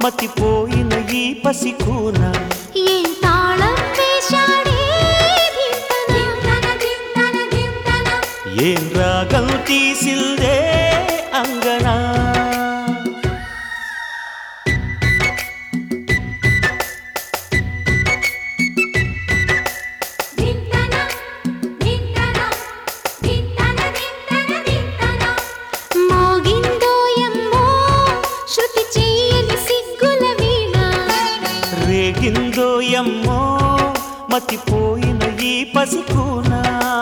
మతిపోయిన ఈ పసికూన ఏం తాళం వేశాడే ఏం రాగం తీసిందే అంగనా రేగిందో యమ్మో మతిపోయిన ఈ పసికూనా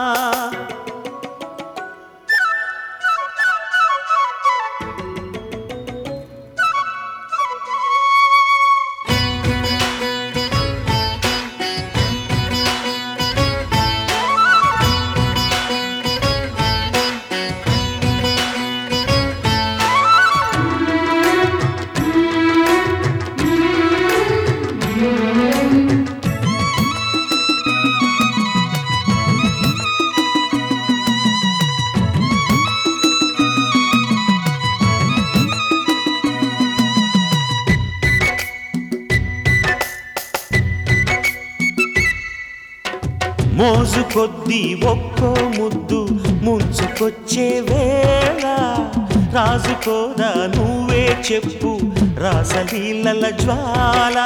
మోజు కొద్దీ ఒక్కో ముద్దు ముంచుకొచ్చే వేళ రాజుకోదా నువ్వే చెప్పు రాసలీలల జ్వాల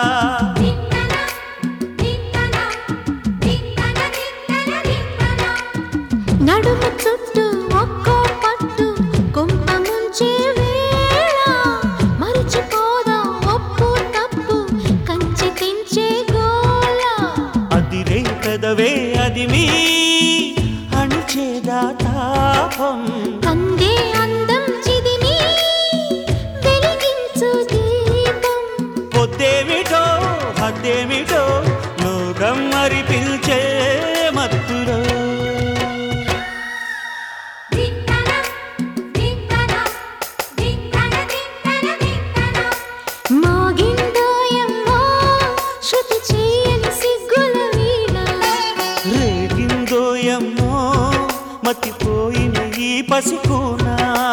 నడుము చుట్టూ ఒక్కో పట్టు కొంప ముంచే వేళ మరిచిపోదా ఒప్పు తప్పు కంచి తెంచే గోల అదిరే పెదవే అది మీ అణిచేదా తాపం కందే అందం చిదిమి వెలిగించు దీపం పొద్దేమిటో హద్దేమిటో లోకం మరి పిలిచే మత్తులో మోగిందోయమ్మో శృతి చేయని సిగ్గుల వీణ రేగిందో యమ్మో మతిపోయిన ఈ పసికూనా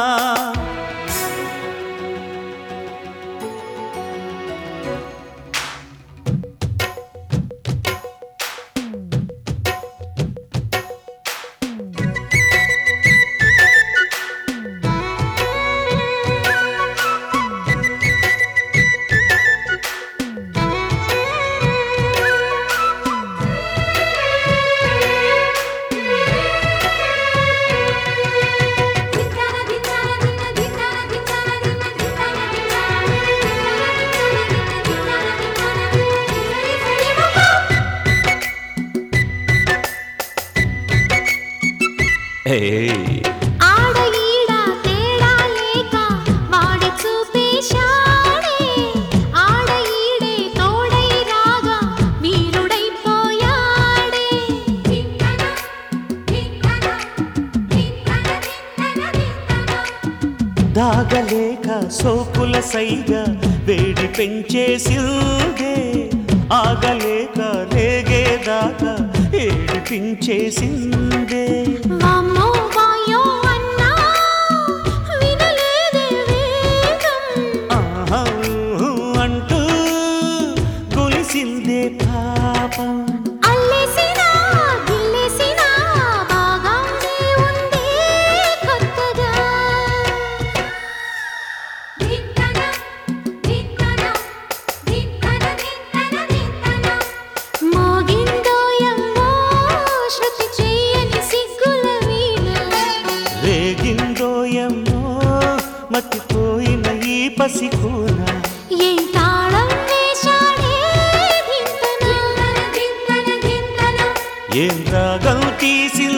ఆడ ఈడ తేడా లేక వాడి చూపేశాడే ఆడ ఈడే తోడై రాగా వీరుడైపోయాడే దాగలేక సోకుల సైగా వేడి పెంచేసిందే ఆగలేక రేగేదాకా ఏడిపించేసిందే వామ్మో వాయో అన్నా వినలేదే వేగం ఆహా అంటూ గొలిసిందే పాపం అల్లేసినా గిల్లేసినా బాగానే ఉందే కొత్తగా మోగిందోయమ్మో శృతి చేయని సిగ్గుల వీణ రేగిందో యమ్మో మతిపోయిన ఈ పసికూనా ఏం తాళం వేశాడే ఏం రాగం తీసి